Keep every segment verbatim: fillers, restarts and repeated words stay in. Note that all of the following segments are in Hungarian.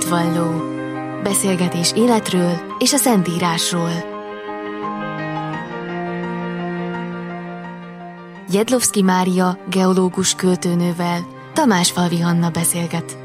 Hitvalló. Beszélgetés életről és a Szentírásról. Jedlovszky Mária geológus költőnővel Tamásfalvi Anna beszélget.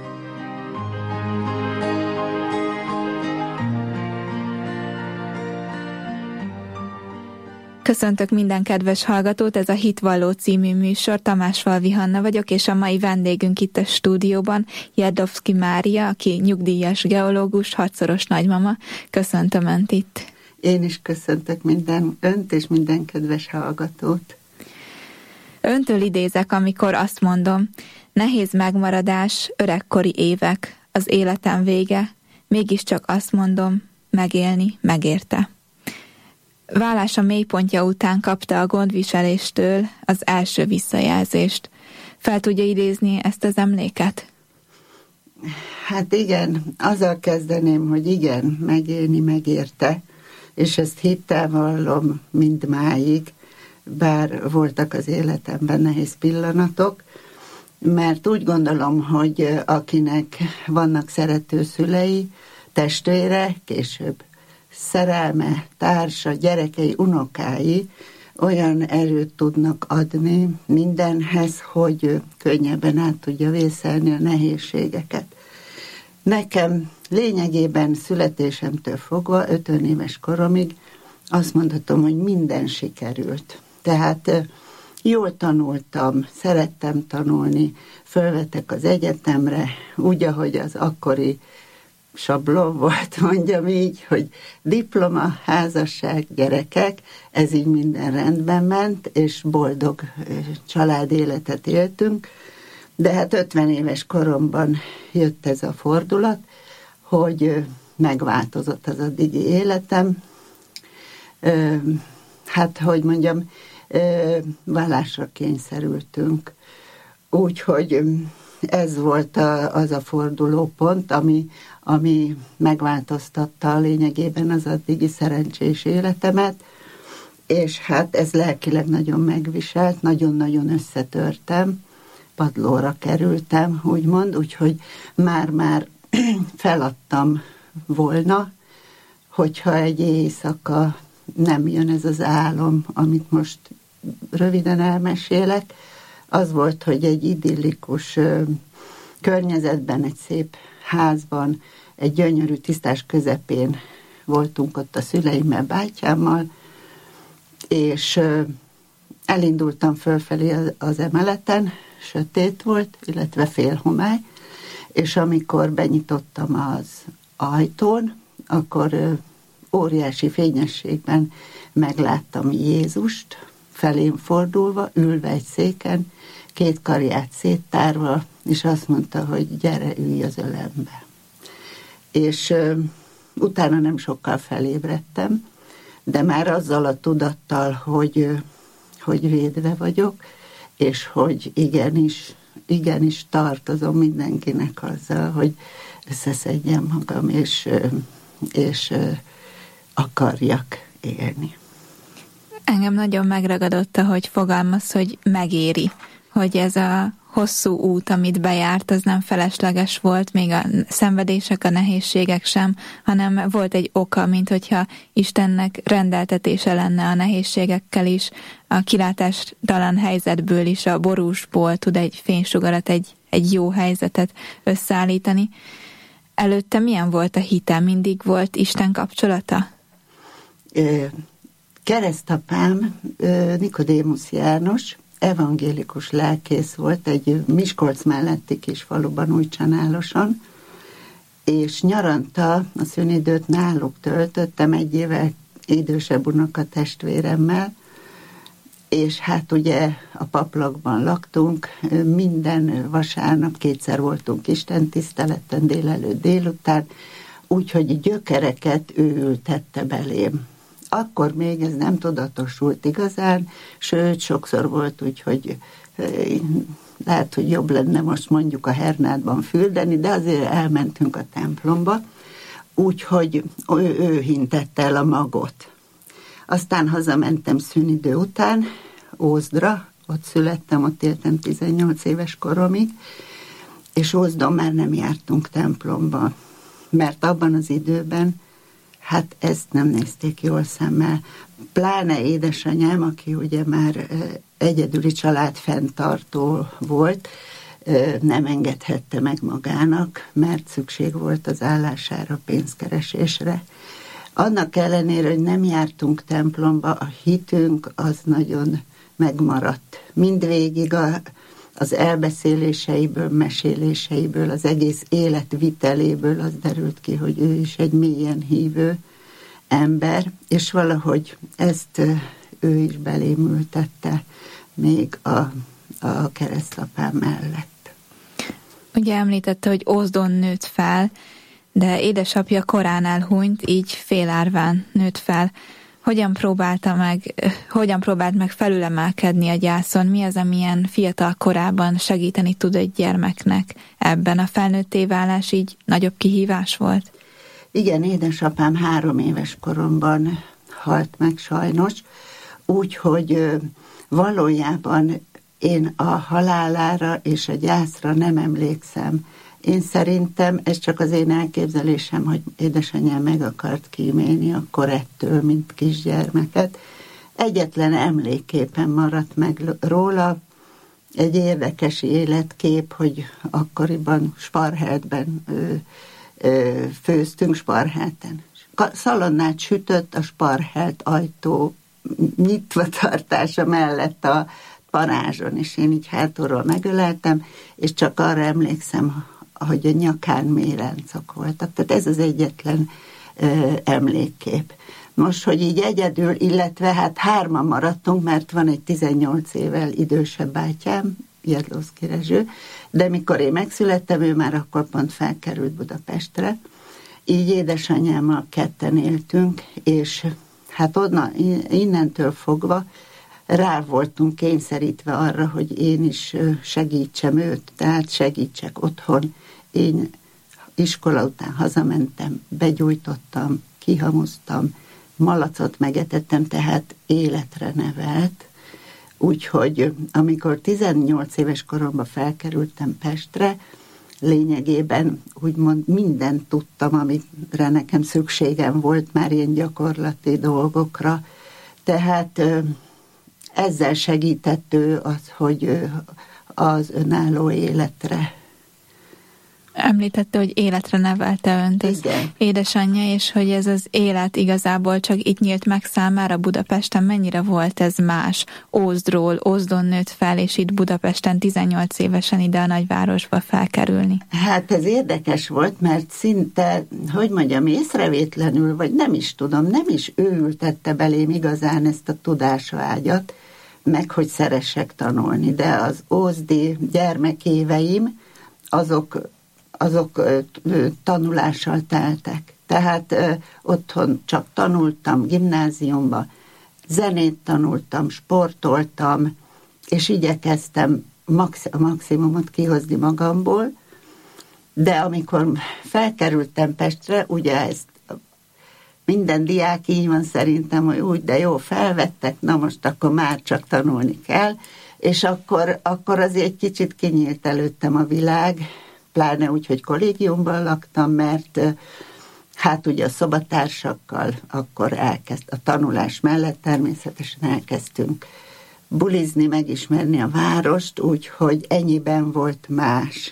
Köszöntök minden kedves hallgatót, ez a Hitvalló című műsor, Tamásfalvi Anna vagyok, és a mai vendégünk itt a stúdióban Jedlovszky Mária, aki nyugdíjas geológus, hatszoros nagymama. Köszöntöm Önt itt. Én is köszöntök minden Önt és minden kedves hallgatót. Öntől idézek, amikor azt mondom, nehéz megmaradás, öregkori évek, az életem vége, mégiscsak azt mondom, megélni megérte. Válása mélypontja után kapta a gondviseléstől az első visszajelzést. Fel tudja idézni ezt az emléket? Hát igen, azzal kezdeném, hogy igen, megélni megérte, és ezt hittel vallom mindmáig, bár voltak az életemben nehéz pillanatok, mert úgy gondolom, hogy akinek vannak szerető szülei, testvére, később szerelme, társa, gyerekei, unokái olyan erőt tudnak adni mindenhez, hogy könnyebben át tudja vészelni a nehézségeket. Nekem lényegében születésemtől fogva, ötven éves koromig azt mondhatom, hogy minden sikerült. Tehát jól tanultam, szerettem tanulni, fölvettek az egyetemre, úgy, ahogy az akkori sablon volt, mondjam így, hogy diploma, házasság, gyerekek, ez így minden rendben ment, és boldog családéletet éltünk, de hát ötven éves koromban jött ez a fordulat, hogy megváltozott az addigi életem. Hát, hogy mondjam, vállásra kényszerültünk. Úgyhogy ez volt a, az a fordulópont, ami, ami megváltoztatta a lényegében az addigi szerencsés életemet, és hát ez lelkileg nagyon megviselt, nagyon-nagyon összetörtem, padlóra kerültem, úgymond, úgyhogy már-már feladtam volna, hogyha egy éjszaka nem jön ez az álom, amit most röviden elmesélek. Az volt, hogy egy idillikus ö, környezetben, egy szép házban, egy gyönyörű tisztás közepén voltunk ott a szüleimmel, bátyámmal, és ö, elindultam fölfelé az, az emeleten, sötét volt, illetve félhomály, és amikor benyitottam az ajtón, akkor ö, óriási fényességben megláttam Jézust, felém fordulva, ülve egy széken, két karját széttárva, és azt mondta, hogy gyere, ülj az ölembe. És ö, utána nem sokkal felébredtem, de már azzal a tudattal, hogy, ö, hogy védve vagyok, és hogy igenis, igenis tartozom mindenkinek azzal, hogy összeszedjem magam, és, ö, és ö, akarjak élni. Engem nagyon megragadott, ahogy fogalmaz, hogy megéri, hogy ez a hosszú út, amit bejárt, az nem felesleges volt, még a szenvedések, a nehézségek sem, hanem volt egy oka, mint hogyha Istennek rendeltetése lenne a nehézségekkel is, a kilátástalan helyzetből is, a borúsból tud egy fénysugarat, egy, egy jó helyzetet összeállítani. Előtte milyen volt a hite? Mindig volt Isten kapcsolata? É. Keresztapám Nikodémusz János, evangélikus lelkész volt egy Miskolc melletti kis faluban, Újcsanáloson, és nyaranta a szünidőt náluk töltöttem egy évvel idősebb unokatestvéremmel, és hát ugye a paplakban laktunk, minden vasárnap kétszer voltunk istentiszteleten, délelőtt, délután, úgyhogy gyökereket ő ültette belém. Akkor még ez nem tudatosult igazán, sőt, sokszor volt úgy, hogy lehet, hogy jobb lenne most mondjuk a Hernádban fürdeni, de azért elmentünk a templomba, úgyhogy ő, ő hintette el a magot. Aztán hazamentem szünidő után, Ózdra, ott születtem, ott éltem tizennyolc éves koromig, és Ózdon már nem jártunk templomba. mert abban az időben hát ezt nem nézték jól szemmel. Pláne édesanyám, aki ugye már egyedüli család fenntartó volt, nem engedhette meg magának, mert szükség volt az állására, pénzkeresésre. Annak ellenére, hogy nem jártunk templomba, a hitünk az nagyon megmaradt. Mindvégig a, az elbeszéléseiből, meséléseiből, az egész életviteléből az derült ki, hogy ő is egy mélyen hívő ember, és valahogy ezt ő is belém ültette még a, a keresztapám mellett. Ugye említette, hogy Ózdon nőtt fel, de édesapja korán elhunyt, így félárván nőtt fel. Hogyan próbálta meg, hogyan próbált meg felülemelkedni a gyászon? Mi az, amilyen fiatal korában segíteni tud egy gyermeknek ebben? A felnőtté válás így nagyobb kihívás volt? Igen, édesapám három éves koromban halt meg sajnos, úgyhogy valójában én a halálára és a gyászra nem emlékszem. Én szerintem, ez csak az én elképzelésem, hogy édesanyám meg akart kímélni akkor ettől, mint kisgyermeket. Egyetlen emlékképpen maradt meg róla, egy érdekes életkép, hogy akkoriban Sparheltben ö, ö, főztünk, Sparhelten. Szalonnát sütött, a Sparhelt ajtó nyitva tartása mellett a parázson, és én így hátulról megöleltem, és csak arra emlékszem, hogy a nyakán mélyláncok voltak. Tehát ez az egyetlen ö, emlékkép. Most, hogy így egyedül, illetve hát hárman maradtunk, mert van egy tizennyolc évvel idősebb bátyám, Jedlószky Rezső, de mikor én megszülettem, ő már akkor pont felkerült Budapestre. Így édesanyámmal ketten éltünk, és hát onnan, innentől fogva rá voltunk kényszerítve arra, hogy én is segítsem őt, tehát segítsek otthon. Én iskola után hazamentem, begyújtottam, kihamuztam, malacot megetettem, tehát életre nevelt. Úgyhogy amikor tizennyolc éves koromban felkerültem Pestre, lényegében úgymond mindent tudtam, amire nekem szükségem volt, már ilyen gyakorlati dolgokra. Tehát ezzel segített ő az, hogy az önálló életre. Említette, hogy életre nevelte önt az édesanyja, és hogy ez az élet igazából csak itt nyílt meg számára Budapesten. Mennyire volt ez más? Ózdról, Ózdon nőtt fel, és itt Budapesten tizennyolc évesen ide a nagyvárosba felkerülni. Hát ez érdekes volt, mert szinte, hogy mondjam, észrevétlenül, vagy nem is tudom, nem is ő ültette belém igazán ezt a tudásvágyat, meg hogy szeressek tanulni, de az ózdi gyermekéveim, azok azok tanulással teltek. Tehát ö, otthon csak tanultam, gimnáziumba, zenét tanultam, sportoltam, és igyekeztem max- a maximumot kihozni magamból, de amikor felkerültem Pestre, ugye ezt minden diák így van szerintem, hogy úgy, de jó, felvettek, na most akkor már csak tanulni kell, és akkor, akkor azért egy kicsit kinyílt előttem a világ, pláne úgy, hogy kollégiumban laktam, mert hát ugye a szobatársakkal akkor elkezd, a tanulás mellett természetesen elkezdtünk bulizni, megismerni a várost, úgyhogy ennyiben volt más.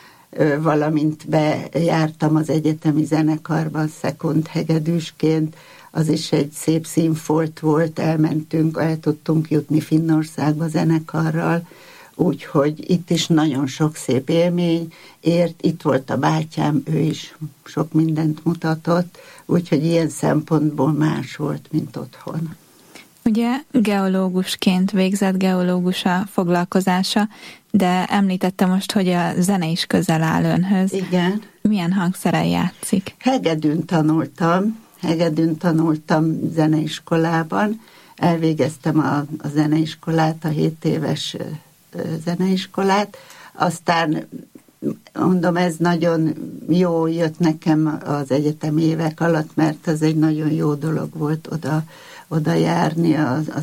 Valamint bejártam az egyetemi zenekarban szekund hegedűsként, az is egy szép színfolt volt, elmentünk, el tudtunk jutni Finnországba zenekarral, úgyhogy itt is nagyon sok szép élmény ért, itt volt a bátyám, ő is sok mindent mutatott, úgyhogy ilyen szempontból más volt, mint otthon. Ugye geológusként végzett, geológus a foglalkozása, de említette most, hogy a zene is közel áll önhöz. Igen. Milyen hangszeren játszik? Hegedűn tanultam, hegedűn tanultam zeneiskolában, elvégeztem a, a zeneiskolát, a hét éves zeneiskolát, aztán mondom, ez nagyon jó jött nekem az egyetemi évek alatt, mert az egy nagyon jó dolog volt oda, oda járni a, a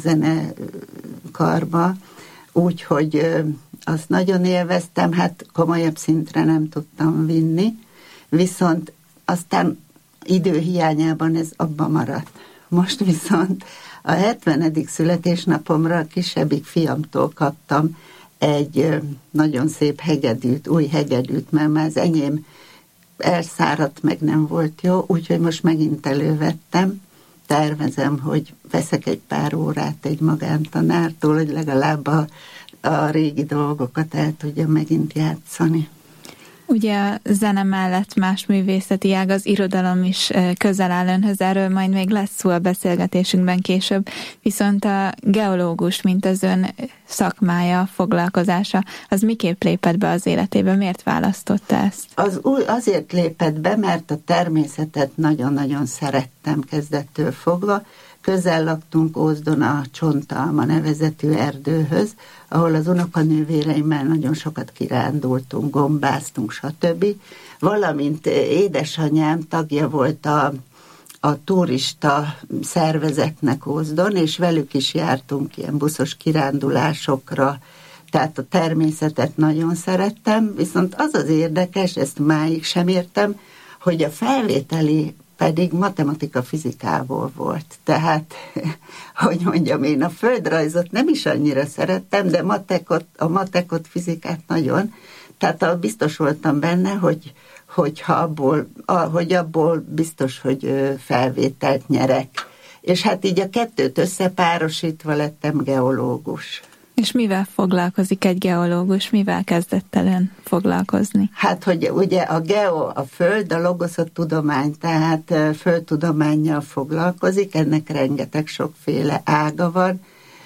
zenekarba, úgyhogy azt nagyon élveztem, hát komolyabb szintre nem tudtam vinni, viszont aztán idő hiányában ez abba maradt. Most viszont a hetvenedik születésnapomra a kisebbik fiamtól kaptam egy nagyon szép hegedűt, új hegedűt, mert már az enyém elszáradt, meg nem volt jó, úgyhogy most megint elővettem. Tervezem, hogy veszek egy pár órát egy magántanártól, hogy legalább a, a régi dolgokat el tudja megint játszani. Ugye a zene mellett más művészeti ág, az irodalom is közel áll önhöz, erről majd még lesz szó a beszélgetésünkben később, viszont a geológus, mint az ön szakmája, foglalkozása, az miképp lépett be az életébe? Miért választotta ezt? Az új, azért lépett be, mert a természetet nagyon-nagyon szerettem kezdettől fogva. Közel laktunk Ózdon a Csontalma nevezetű erdőhöz, ahol az unokanővéreimmel nagyon sokat kirándultunk, gombáztunk, stb. Valamint édesanyám tagja volt a, a turista szervezetnek Ózdon, és velük is jártunk ilyen buszos kirándulásokra, tehát a természetet nagyon szerettem, viszont az az érdekes, ezt máig sem értem, hogy a felvételi pedig matematika fizikából volt. Tehát, hogy mondjam, én a földrajzot nem is annyira szerettem, de matekot, a matekot, fizikát nagyon. Tehát biztos voltam benne, hogy, hogy, ha abból, hogy abból biztos, hogy felvételt nyerek. És hát így a kettőt összepárosítva lettem geológus. És mivel foglalkozik egy geológus? Mivel kezdett el ön foglalkozni? Hát, hogy ugye a geo, a föld, a logos a tudomány, tehát földtudománnyal foglalkozik, ennek rengeteg sokféle ága van,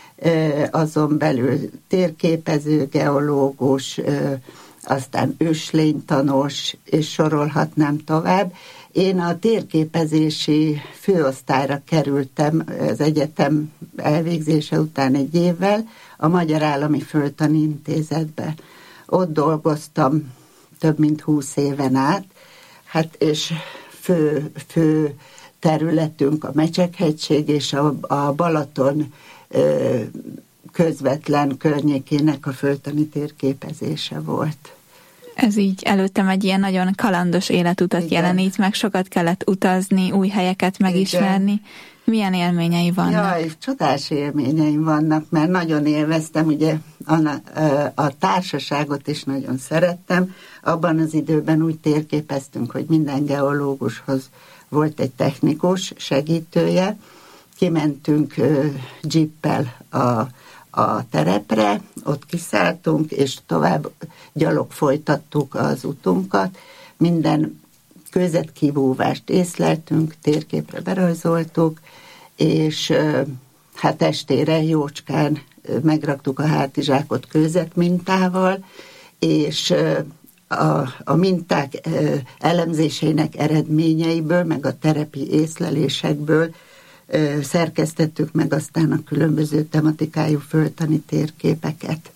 azon belül térképező, geológus, aztán őslénytanos, és sorolhatnám tovább. Én a térképezési főosztályra kerültem az egyetem elvégzése után egy évvel a Magyar Állami Földtani Intézetbe. Ott dolgoztam több mint húsz éven át, hát és fő, fő területünk a Mecsekhegység és a, a Balaton ö, közvetlen környékének a földtani térképezése volt. Ez így előttem egy ilyen nagyon kalandos életutat Igen. jelenít, meg sokat kellett utazni, új helyeket megismerni. Igen. Milyen élményei vannak? Jaj, csodás élményeim vannak, mert nagyon élveztem, ugye a, a társaságot is nagyon szerettem. Abban az időben úgy térképeztünk, hogy minden geológushoz volt egy technikus segítője. Kimentünk jeeppel a a terepre, ott kiszálltunk, és tovább gyalog folytattuk az utunkat. Minden kőzetkibúvást észleltünk, térképre berajzoltuk, és hát estére jócskán megraktuk a hátizsákot kőzetmintával, és a, a minták elemzésének eredményeiből, meg a terepi észlelésekből szerkesztettük meg aztán a különböző tematikájú földtani térképeket.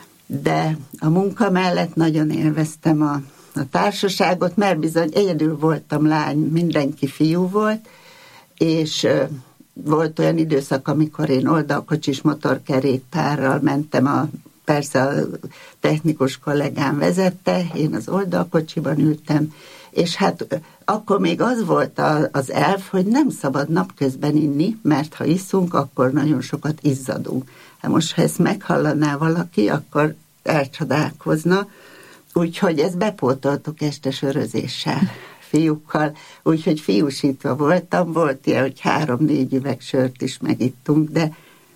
De a munka mellett nagyon élveztem a, a társaságot, mert bizony egyedül voltam lány, mindenki fiú volt, és volt olyan időszak, amikor én oldalkocsis motorkerékpárral mentem, a, persze a technikus kollégám vezette, én az oldalkocsiban ültem, és hát akkor még az volt az elv, hogy nem szabad napközben inni, mert ha iszunk, akkor nagyon sokat izzadunk. Hát most, ha ezt meghallaná valaki, akkor elcsodálkozna. Úgyhogy ezt bepótoltuk este sörözéssel, fiúkkal. Úgyhogy fiúsítva voltam, volt ilyen, hogy három-négy üveg sört is megittunk, de,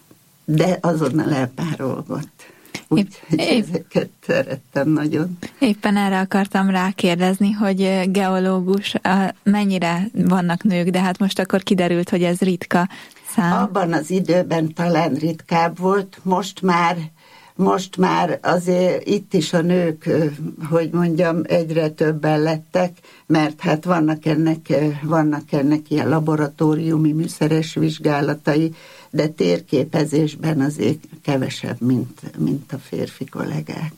de azonnal elpárolgott. Úgyhogy ezeket szerettem nagyon. Éppen erre akartam rákérdezni, hogy geológus, mennyire vannak nők, de hát most akkor kiderült, hogy ez ritka szám. Abban az időben talán ritkább volt, most már, most már azért itt is a nők, hogy mondjam, egyre többen lettek, mert hát vannak ennek, vannak ennek ilyen laboratóriumi műszeres vizsgálatai, de térképezésben azért kevesebb, mint, mint a férfi kollégák.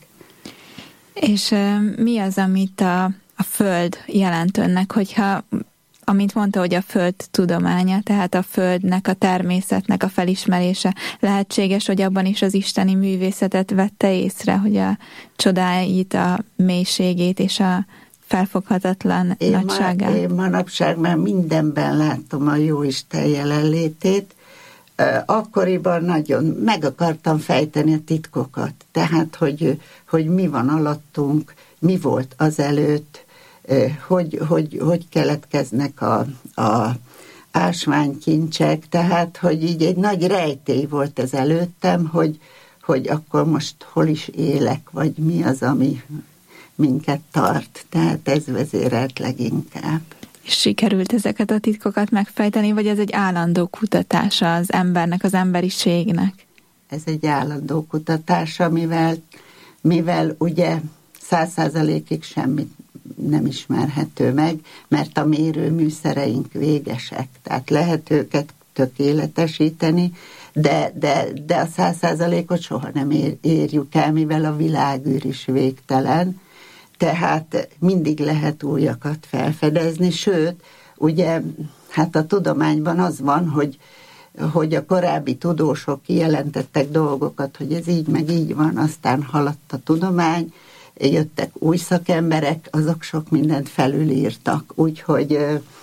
És uh, mi az, amit a, a Föld jelent önnek, hogyha, amint mondta, hogy a Föld tudománya, tehát a Földnek, a természetnek a felismerése, lehetséges, hogy abban is az isteni művészetet vette észre, hogy a csodáit, a mélységét és a felfoghatatlan én nagyságát. Ma, én manapság már mindenben látom a Jóisten jelenlétét. Akkoriban nagyon meg akartam fejteni a titkokat. Tehát, hogy, hogy mi van alattunk, mi volt azelőtt, hogy, hogy, hogy keletkeznek a, a ásványkincsek. Tehát, hogy így egy nagy rejtély volt ez előttem, hogy, hogy akkor most hol is élek, vagy mi az, ami minket tart. Tehát ez vezérelt leginkább. És sikerült ezeket a titkokat megfejteni, vagy ez egy állandó kutatása az embernek, az emberiségnek? Ez egy állandó kutatása, mivel, mivel ugye száz százalékig semmit nem ismerhető meg, mert a mérőműszereink végesek, tehát lehet őket tökéletesíteni, de, de, de a száz százalékot soha nem ér, érjük el, mivel a világűr is végtelen, tehát mindig lehet újakat felfedezni, sőt, ugye, hát a tudományban az van, hogy, hogy a korábbi tudósok kijelentettek dolgokat, hogy ez így meg így van, aztán haladt a tudomány, jöttek új szakemberek, azok sok mindent felülírtak, úgyhogy,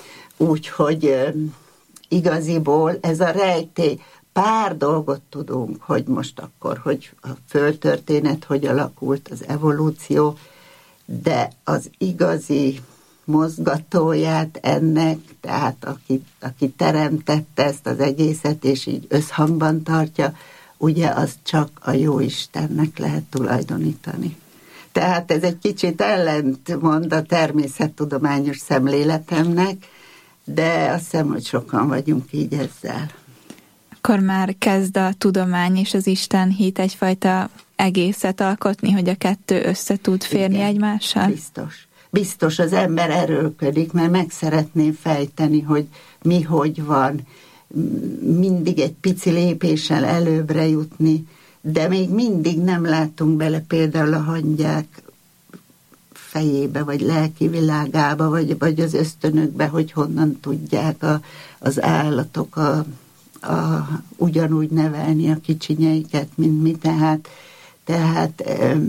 úgyhogy igaziból ez a rejtély, pár dolgot tudunk, hogy most akkor, hogy a földtörténet, hogy alakult az evolúció, de az igazi mozgatóját ennek, tehát aki, aki teremtette ezt az egészet, és így összhangban tartja, ugye az csak a Jóistennek lehet tulajdonítani. Tehát ez egy kicsit ellentmond a természettudományos szemléletemnek, de azt hiszem, hogy sokan vagyunk így ezzel. Akkor már kezd a tudomány és az Isten hit egyfajta egészet alkotni, hogy a kettő össze tud férni igen, egymással? Biztos. Biztos az ember erőlködik, mert meg szeretném fejteni, hogy mi hogy van, mindig egy pici lépéssel előbbre jutni, de még mindig nem látunk bele például a hangyák fejébe, vagy lelki világába, vagy, vagy az ösztönökbe, hogy honnan tudják a, az állatok a, a, ugyanúgy nevelni a kicsinyeiket, mint mi, tehát, tehát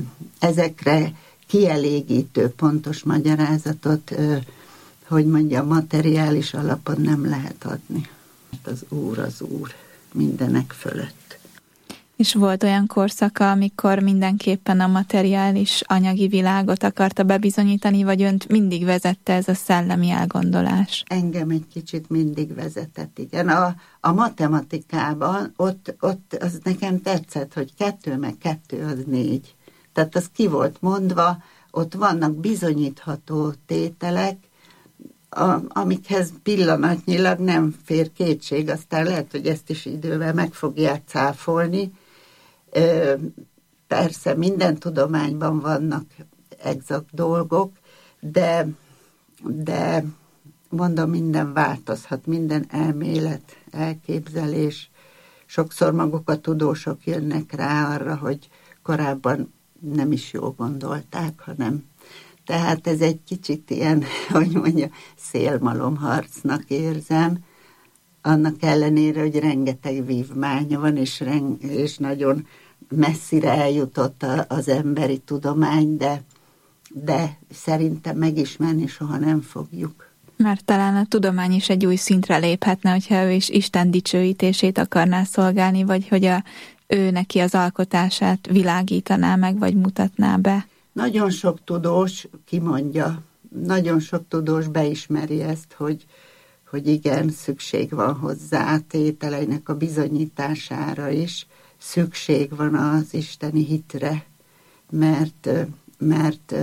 ezekre kielégítő, pontos magyarázatot, hogy mondja, materiális alapon nem lehet adni. Az Úr az Úr mindenek fölött. És volt olyan korszaka, amikor mindenképpen a materiális anyagi világot akarta bebizonyítani, vagy önt mindig vezette ez a szellemi elgondolás? Engem egy kicsit mindig vezetett, igen. A, a matematikában ott, ott az nekem tetszett, hogy kettő meg kettő az négy. Tehát az ki volt mondva, ott vannak bizonyítható tételek, a, amikhez pillanatnyilag nem fér kétség, aztán lehet, hogy ezt is idővel meg fogják cáfolni. Ö, persze minden tudományban vannak exakt dolgok, de, de mondom, minden változhat, minden elmélet, elképzelés. Sokszor maguk a tudósok jönnek rá arra, hogy korábban nem is jól gondolták, hanem tehát ez egy kicsit ilyen, hogy mondja, szélmalomharcnak érzem, annak ellenére, hogy rengeteg vívmánya van, és, reng, és nagyon messzire eljutott az emberi tudomány, de, de szerintem megismerni soha nem fogjuk. Mert talán a tudomány is egy új szintre léphetne, hogyha ő is Isten dicsőítését akarná szolgálni, vagy hogy a, ő neki az alkotását világítaná meg, vagy mutatná be. Nagyon sok tudós kimondja, nagyon sok tudós beismeri ezt, hogy, hogy igen, szükség van hozzá tételeinek a bizonyítására is, szükség van az isteni hitre, mert, mert,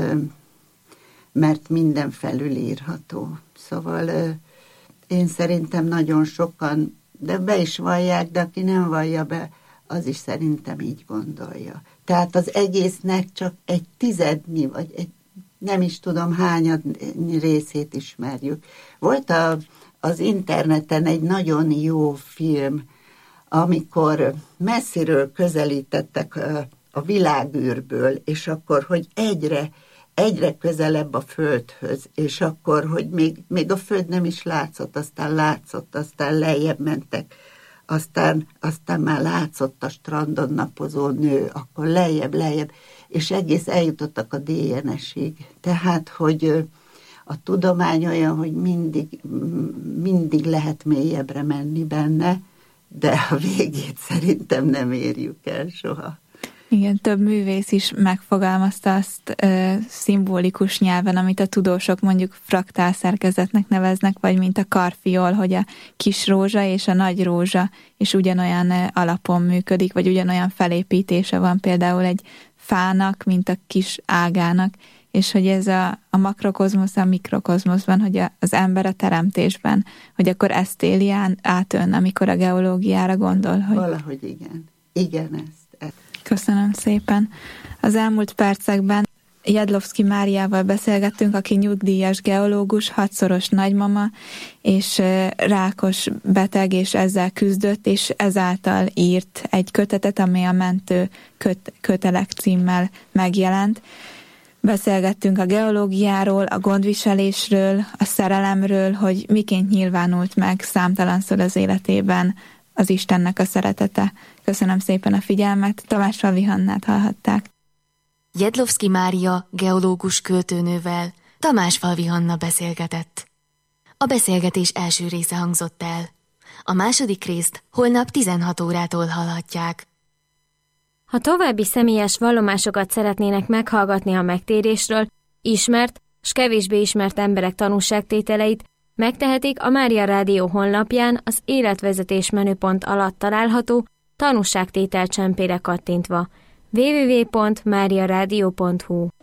mert minden felülírható. Szóval én szerintem nagyon sokan, de be is vallják, de aki nem vallja be, az is szerintem így gondolja. Tehát az egésznek csak egy tizednyi, vagy egy, nem is tudom hányadnyi részét ismerjük. Volt a, az interneten egy nagyon jó film, amikor messziről közelítettek a, a világűrből, és akkor, hogy egyre, egyre közelebb a Földhöz, és akkor, hogy még, még a Föld nem is látszott, aztán látszott, aztán lejjebb mentek, aztán, aztán már látszott a strandon napozó nő, akkor lejjebb, lejjebb, és egész eljutottak a dé en es-ig. Tehát, hogy a tudomány olyan, hogy mindig, mindig lehet mélyebbre menni benne, de a végét szerintem nem érjük el soha. Igen, több művész is megfogalmazta azt ö, szimbolikus nyelven, amit a tudósok mondjuk fraktál szerkezetnek neveznek, vagy mint a karfiol, hogy a kis rózsa és a nagy rózsa is ugyanolyan ö, alapon működik, vagy ugyanolyan felépítése van például egy fának, mint a kis ágának, és hogy ez a, a makrokozmosz a mikrokozmoszban, hogy a, az ember a teremtésben, hogy akkor ezt éli át ön, amikor a geológiára gondol. Hogy... Valahogy igen. Igen, ezt. ezt. Köszönöm szépen. Az elmúlt percekben Jedlovszky Máriával beszélgettünk, aki nyugdíjas geológus, hatszoros nagymama, és rákos beteg, és ezzel küzdött, és ezáltal írt egy kötetet, ami a Mentő köt- kötelek címmel megjelent. Beszélgettünk a geológiáról, a gondviselésről, a szerelemről, hogy miként nyilvánult meg számtalanszor az életében az Istennek a szeretete. Köszönöm szépen a figyelmet, Tamásfalvi Hannát hallhatták. Jedlovszky Mária geológus költőnővel Tamásfalvi Hanna beszélgetett. A beszélgetés első része hangzott el. A második részt holnap tizenhat órától hallhatják. Ha további személyes vallomásokat szeretnének meghallgatni a megtérésről, ismert s kevésbé ismert emberek tanúságtételeit, megtehetik a Mária Rádió honlapján az életvezetés menüpont alatt található tanúságtétel csempére kattintva. double-u double-u double-u pont mária rádió pont hu